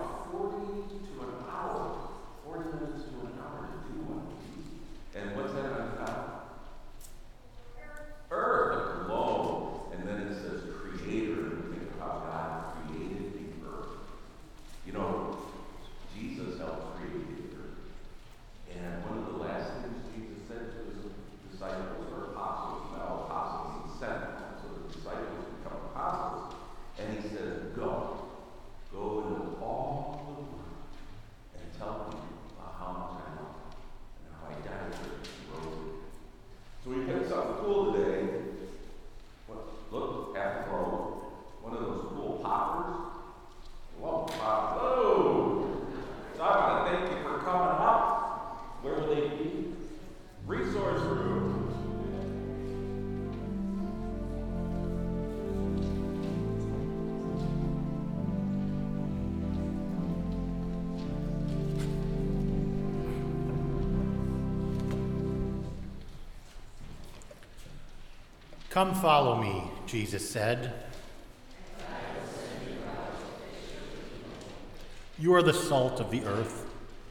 about 40 to an hour, 40 minutes to an hour to do one of these. And what's that on top? Earth, a globe. And then it says creator, and you think of how God created the earth. You know, Jesus helped create the earth. And one of the last things Jesus said to his disciples, or apostles, now apostles he sent, so the disciples become apostles. And he says, go into all the world and tell people about how much I love them and how I died for them and rose again. So we picked something cool today. Look, after all, one of those cool poppers. Love poppers. Oh! So I want to thank you for coming up. Where will they be? Resource room. Come follow me, Jesus said. You are the salt of the earth.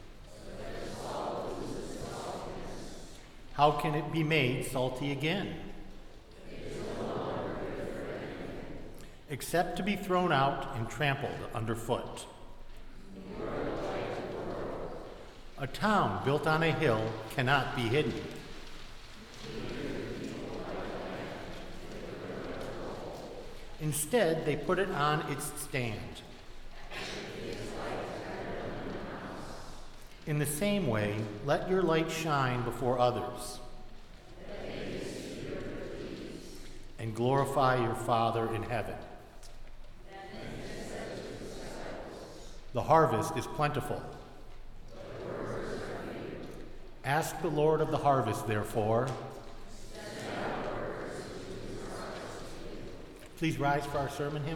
How can it be made salty again? Except to be thrown out and trampled underfoot. A town built on a hill cannot be hidden. Instead, they put it on its stand. In the same way, let your light shine before others and glorify your Father in heaven. The harvest is plentiful. Ask the Lord of the harvest, therefore. Please rise for our sermon hymn.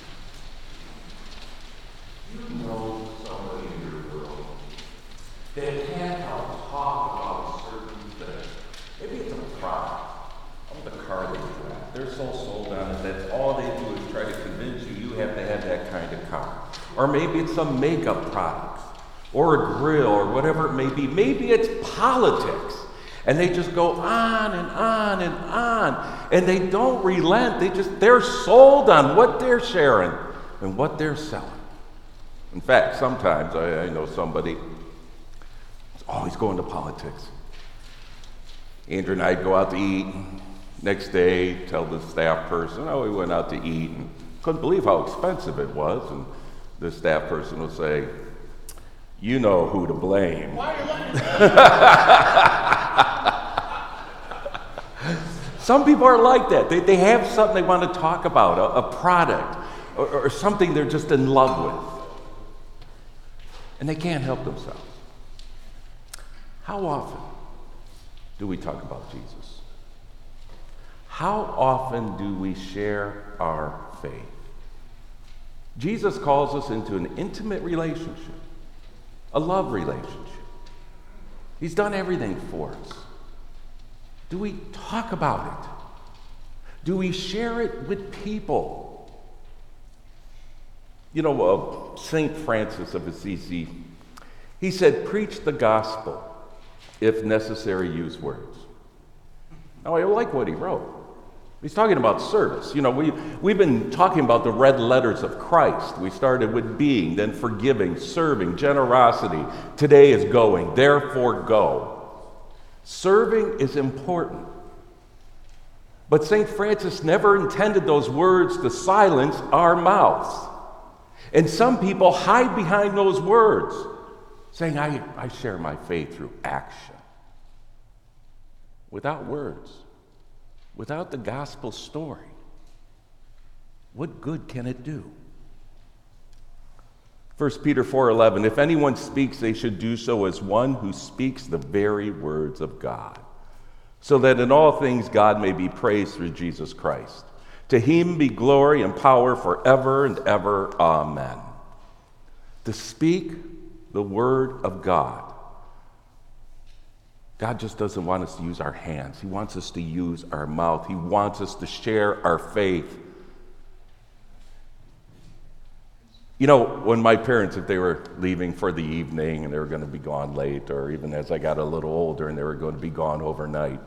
They they can't help talk about certain things. Maybe it's a product. The car they drive. They're so sold on it that all they do is try to convince you have to have that kind of car. Or maybe it's some makeup products, or a grill, or whatever it may be. Maybe it's politics. And they just go on and on and on. And they don't relent. They're sold on what they're sharing and what they're selling. In fact, sometimes I know somebody is always going to politics. Andrew and I go out to eat. Next day, tell the staff person, we went out to eat and couldn't believe how expensive it was. And the staff person will say, you know who to blame. Some people are like that. They have something they want to talk about, a product or something they're just in love with. And they can't help themselves. How often do we talk about Jesus? How often do we share our faith? Jesus calls us into an intimate relationship, a love relationship. He's done everything for us. Do we talk about it? Do we share it with people? You know, St. Francis of Assisi, he said, preach the gospel. If necessary, use words. Now, I like what he wrote. He's talking about service. You know, we've been talking about the red letters of Christ. We started with being, then forgiving, serving, generosity. Today is going, therefore go. Serving is important. But St. Francis never intended those words to silence our mouths. And some people hide behind those words, saying, I share my faith through action. Without words. Without the gospel story, what good can it do? 1 Peter 4:11, if anyone speaks, they should do so as one who speaks the very words of God, so that in all things God may be praised through Jesus Christ. To him be glory and power forever and ever. Amen. To speak the word of God. God just doesn't want us to use our hands. He wants us to use our mouth. He wants us to share our faith. You know, when my parents, if they were leaving for the evening and they were going to be gone late, or even as I got a little older and they were going to be gone overnight,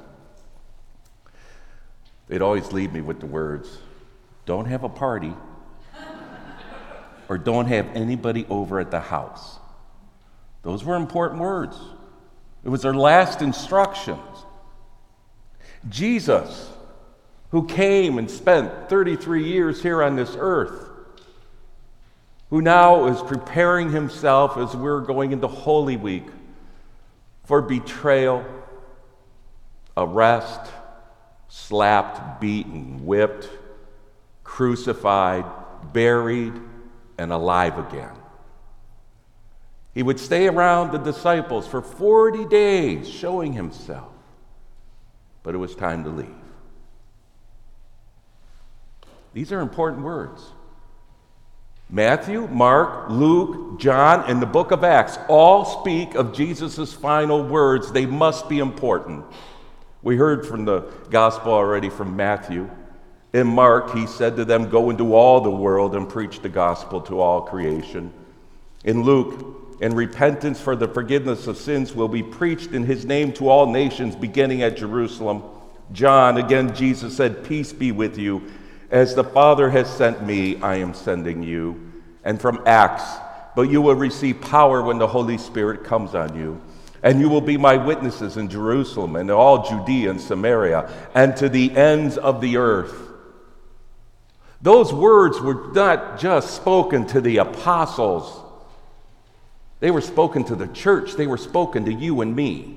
they'd always leave me with the words, don't have a party, or don't have anybody over at the house. Those were important words. It was their last instructions. Jesus, who came and spent 33 years here on this earth, who now is preparing himself as we're going into Holy Week for betrayal, arrest, slapped, beaten, whipped, crucified, buried, and alive again. He would stay around the disciples for 40 days, showing himself. But it was time to leave. These are important words. Matthew, Mark, Luke, John, and the book of Acts all speak of Jesus' final words. They must be important. We heard from the gospel already from Matthew. In Mark, he said to them, go into all the world and preach the gospel to all creation. In Luke, and repentance for the forgiveness of sins will be preached in his name to all nations, beginning at Jerusalem. John, again, Jesus said, peace be with you. As the Father has sent me, I am sending you. And from Acts, but you will receive power when the Holy Spirit comes on you. And you will be my witnesses in Jerusalem and all Judea and Samaria and to the ends of the earth. Those words were not just spoken to the apostles. They were spoken to the church. They were spoken to you and me.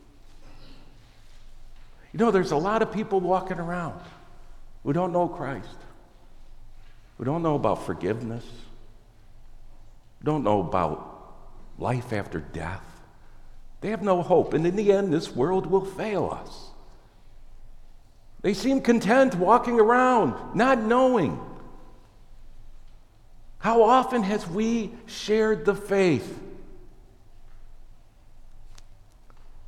You know, there's a lot of people walking around who don't know Christ, who don't know about forgiveness, who don't know about life after death. They have no hope. And in the end, this world will fail us. They seem content walking around, not knowing. How often has we shared the faith?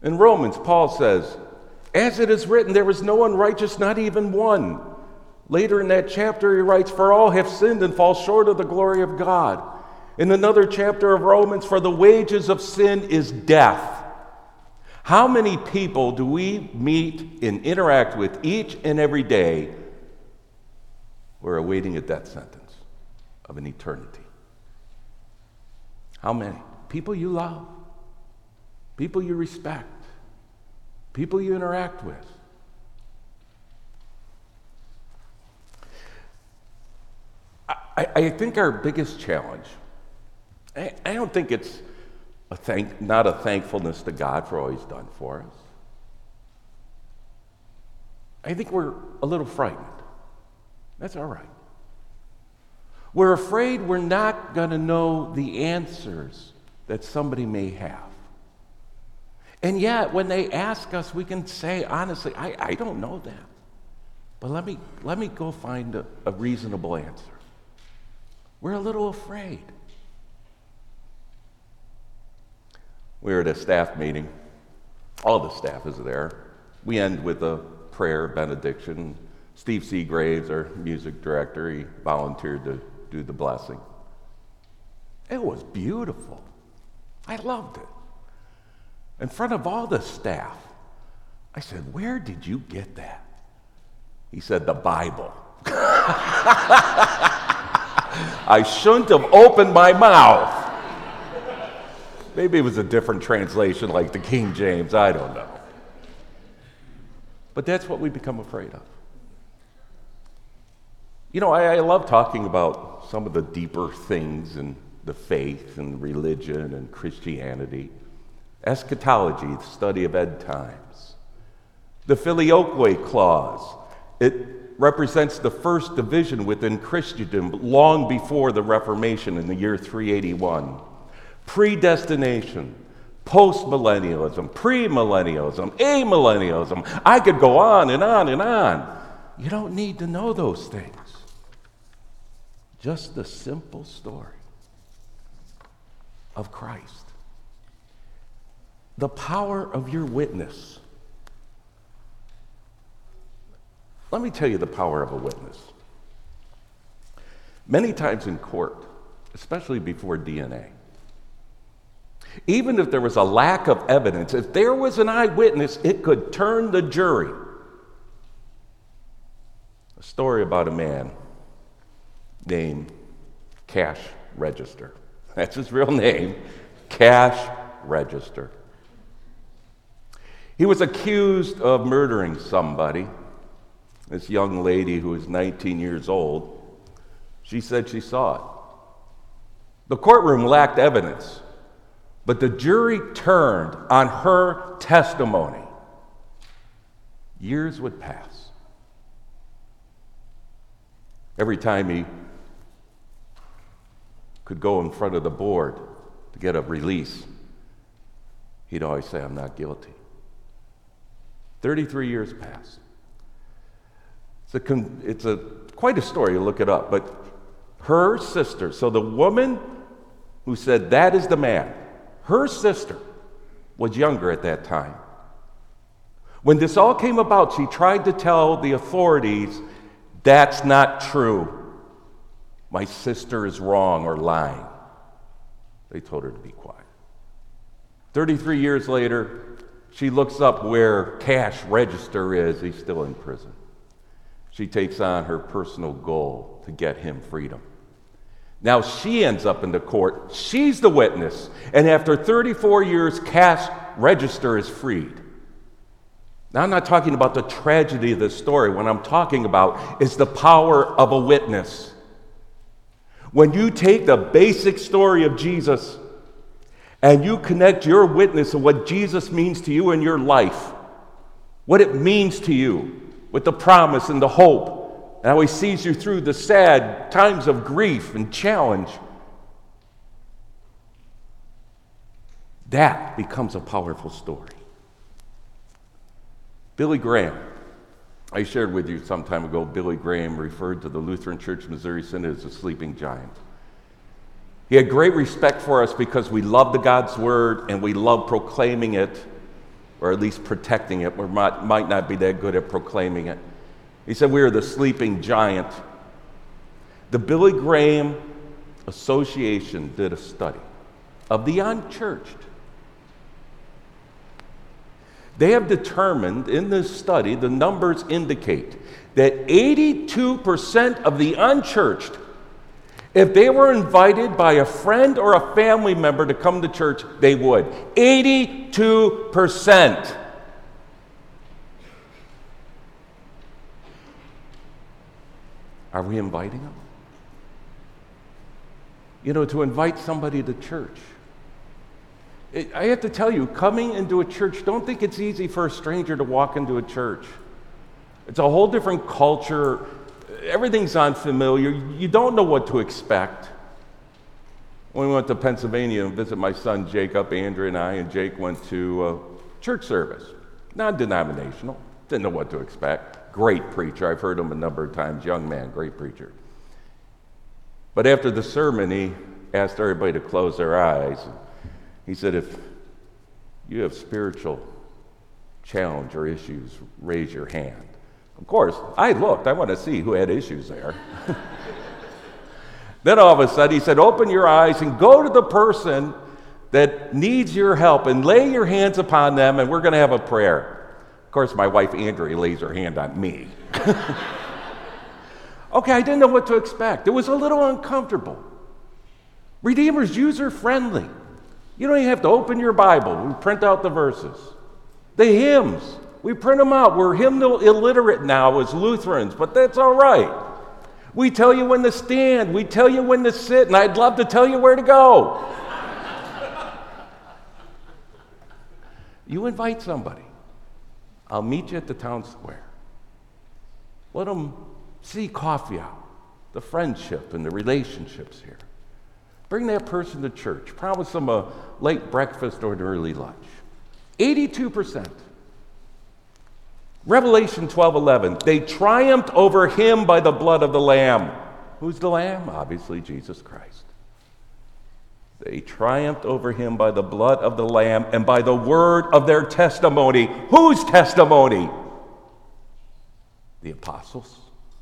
In Romans, Paul says, as it is written, there is no one righteous, not even one. Later in that chapter, he writes, for all have sinned and fall short of the glory of God. In another chapter of Romans, for the wages of sin is death. How many people do we meet and interact with each and every day who are awaiting a death sentence of an eternity? How many? People you love, people you respect, people you interact with. I think our biggest challenge, I don't think it's not a thankfulness to God for all he's done for us. I think we're a little frightened. That's all right. We're afraid we're not going to know the answers that somebody may have. And yet, when they ask us, we can say, honestly, I don't know that. But let me go find a reasonable answer. We're a little afraid. We were at a staff meeting. All the staff is there. We end with a prayer benediction. Steve Seagraves, our music director, he volunteered to do the blessing. It was beautiful. I loved it. In front of all the staff, I said, where did you get that? He said, the Bible. I shouldn't have opened my mouth. Maybe it was a different translation like the King James, I don't know. But that's what we become afraid of. You know, I love talking about some of the deeper things in the faith and religion and Christianity. Eschatology, the study of end times. The Filioque clause, it represents the first division within Christendom long before the Reformation in the year 381. Predestination, postmillennialism, premillennialism, amillennialism. I could go on and on and on. You don't need to know those things. Just the simple story of Christ. The power of your witness. Let me tell you the power of a witness. Many times in court, especially before DNA, even if there was a lack of evidence, if there was an eyewitness, it could turn the jury. A story about a man named Cash Register. That's his real name, Cash Register. He was accused of murdering somebody. This young lady who was 19 years old, she said she saw it. The courtroom lacked evidence, but the jury turned on her testimony. Years would pass. Every time he could go in front of the board to get a release, he'd always say, I'm not guilty. 33 years passed. It's quite a story, look it up, but her sister, so the woman who said that is the man, her sister was younger at that time. When this all came about, she tried to tell the authorities, that's not true. My sister is wrong or lying. They told her to be quiet. 33 years later, she looks up where Cash Register is. He's still in prison. She takes on her personal goal to get him freedom. Now she ends up in the court. She's the witness. And after 34 years, Cash Register is freed. Now I'm not talking about the tragedy of this story. What I'm talking about is the power of a witness. When you take the basic story of Jesus and you connect your witness to what Jesus means to you in your life, what it means to you, with the promise and the hope, and how he sees you through the sad times of grief and challenge, that becomes a powerful story. Billy Graham, I shared with you some time ago, Billy Graham referred to the Lutheran Church Missouri Synod as a sleeping giant. He had great respect for us because we loved the God's Word and we loved proclaiming it or at least protecting it. We might not be that good at proclaiming it. He said we are the sleeping giant. The Billy Graham Association did a study of the unchurched. They have determined in this study, the numbers indicate that 82% of the unchurched, if they were invited by a friend or a family member to come to church, they would. 82%. Are we inviting them? You know, to invite somebody to church. I have to tell you, coming into a church, don't think it's easy for a stranger to walk into a church. It's a whole different culture. Everything's unfamiliar. You don't know what to expect. When we went to Pennsylvania and visit my son Jacob, Andrew and I, and Jake went to a church service, non-denominational. Didn't know what to expect. Great preacher. I've heard him a number of times. Young man, great preacher. But after the sermon, he asked everybody to close their eyes. He said, if you have spiritual challenge or issues, raise your hand. Of course, I looked. I want to see who had issues there. Then all of a sudden, he said, open your eyes and go to the person that needs your help and lay your hands upon them, and we're going to have a prayer. Of course, my wife, Andrea, lays her hand on me. Okay, I didn't know what to expect. It was a little uncomfortable. Redeemer's user-friendly. You don't even have to open your Bible. We print out the verses. The hymns, we print them out. We're hymnal illiterate now as Lutherans, but that's all right. We tell you when to stand. We tell you when to sit, and I'd love to tell you where to go. You invite somebody. I'll meet you at the town square. Let them see coffee hour, the friendship and the relationships here. Bring that person to church. Promise them a late breakfast or an early lunch. 82%. Revelation 12:11. They triumphed over him by the blood of the Lamb. Who's the Lamb? Obviously, Jesus Christ. They triumphed over him by the blood of the Lamb and by the word of their testimony. Whose testimony? The apostles,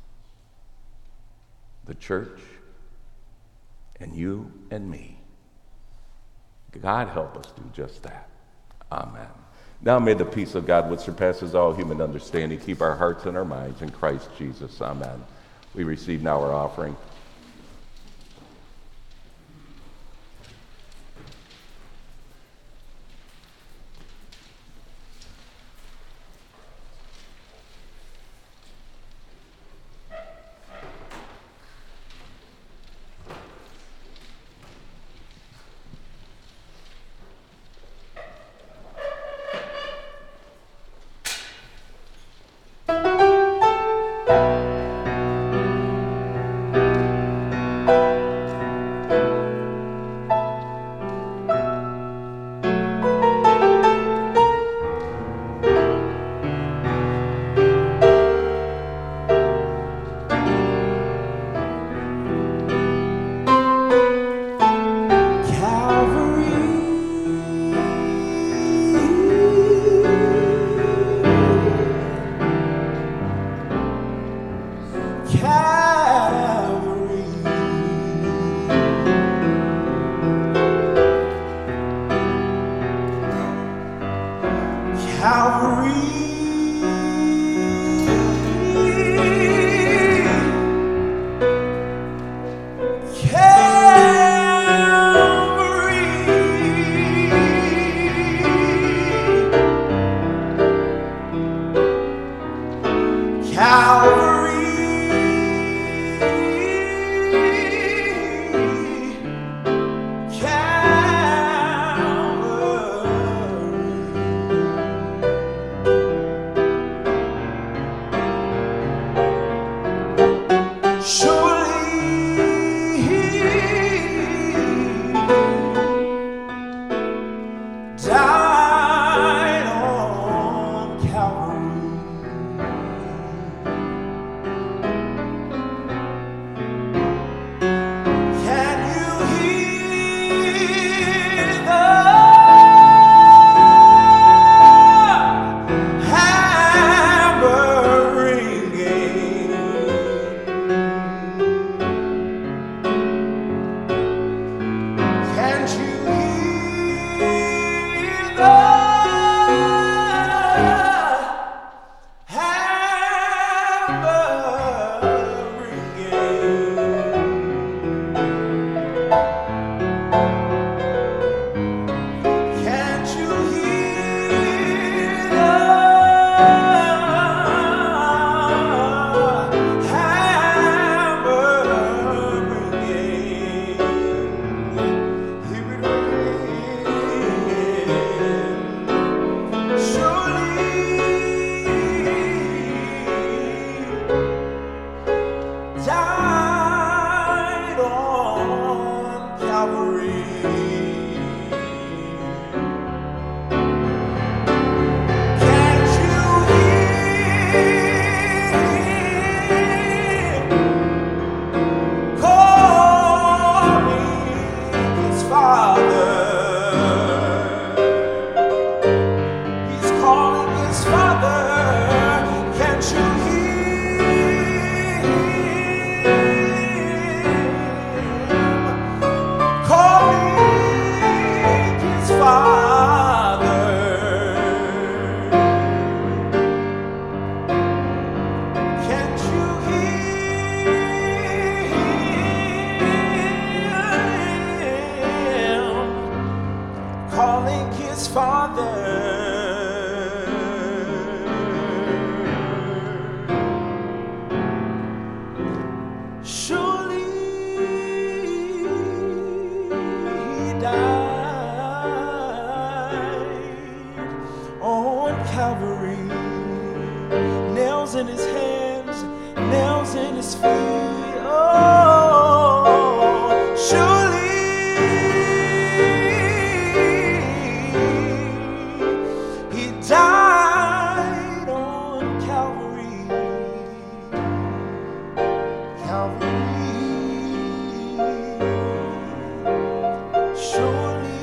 the church, and you and me. God help us do just that. Amen. Now may the peace of God, which surpasses all human understanding, keep our hearts and our minds in Christ Jesus. Amen. We receive now our offering. Surely he died on Calvary. Nails in his hands, nails in his feet. Oh, surely he died on Calvary. Calvary. Surely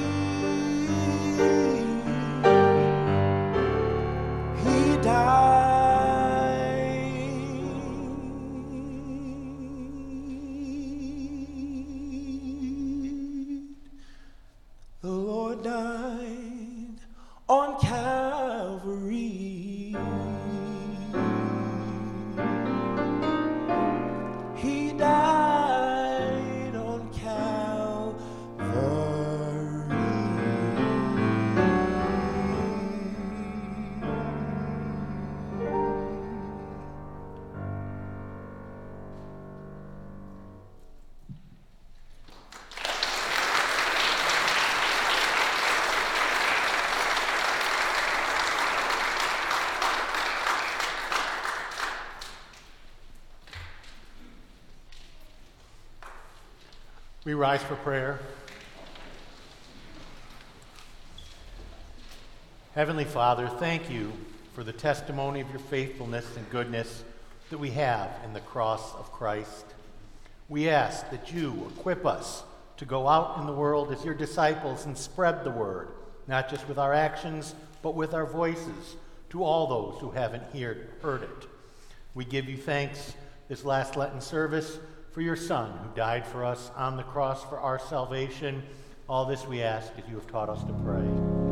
he died. The Lord died on Calvary. He died on Calvary. We rise for prayer. Heavenly Father, thank you for the testimony of your faithfulness and goodness that we have in the cross of Christ. We ask that you equip us to go out in the world as your disciples and spread the word, not just with our actions, but with our voices, to all those who haven't heard it. We give you thanks this last Lenten service for your Son who died for us on the cross for our salvation. All this we ask as you have taught us to pray.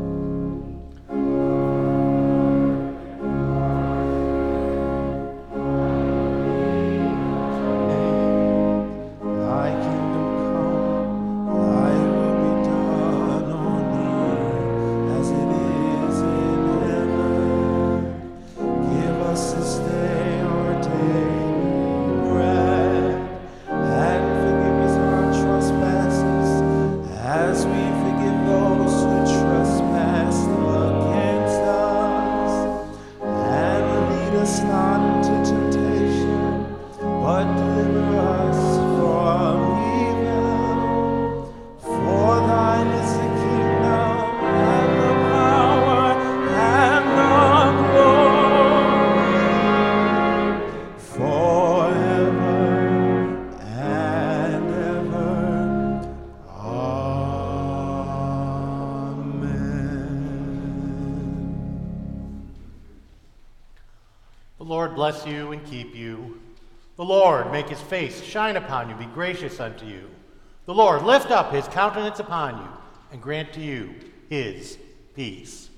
The Lord bless you and keep you. The Lord make his face shine upon you, be gracious unto you. The Lord lift up his countenance upon you and grant to you his peace.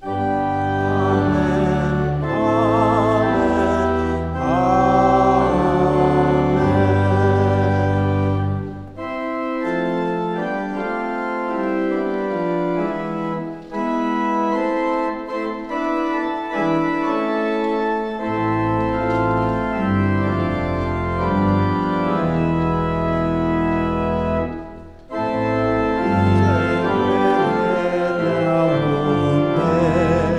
Amen.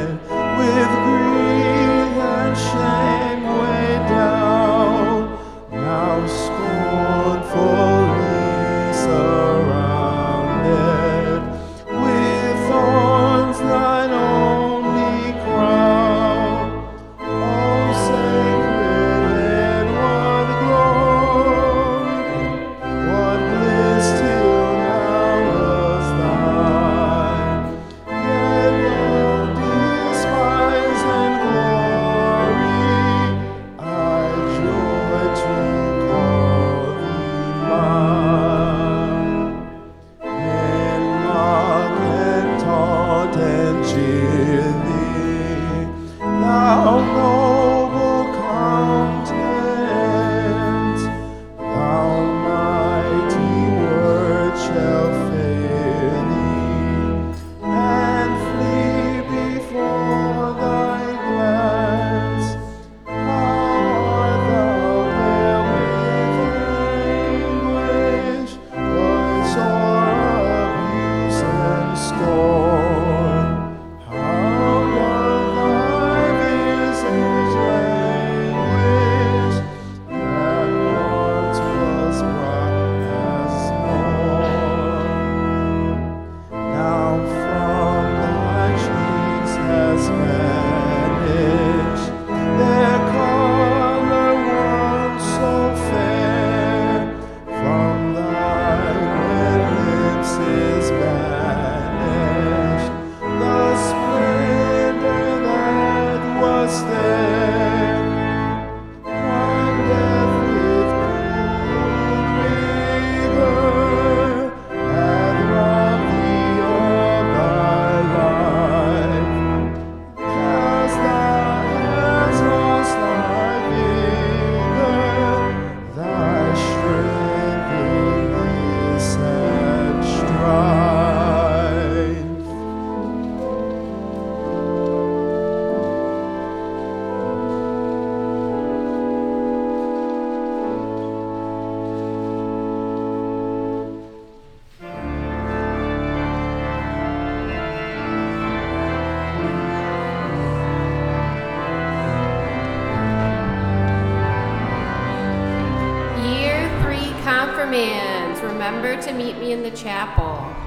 Guardians, remember to meet me in the chapel.